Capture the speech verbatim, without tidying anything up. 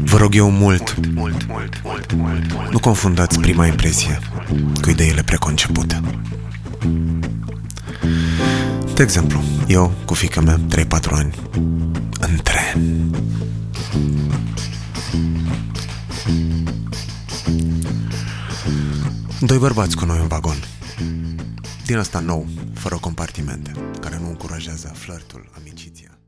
Vă rog eu mult, nu confundați prima impresie cu ideile preconcepute. De exemplu, eu cu fiica mea, trei patru ani, în tren. Doi bărbați cu noi în vagon. Din ăsta nou, fără compartimente, care nu încurajează flirtul, amiciția.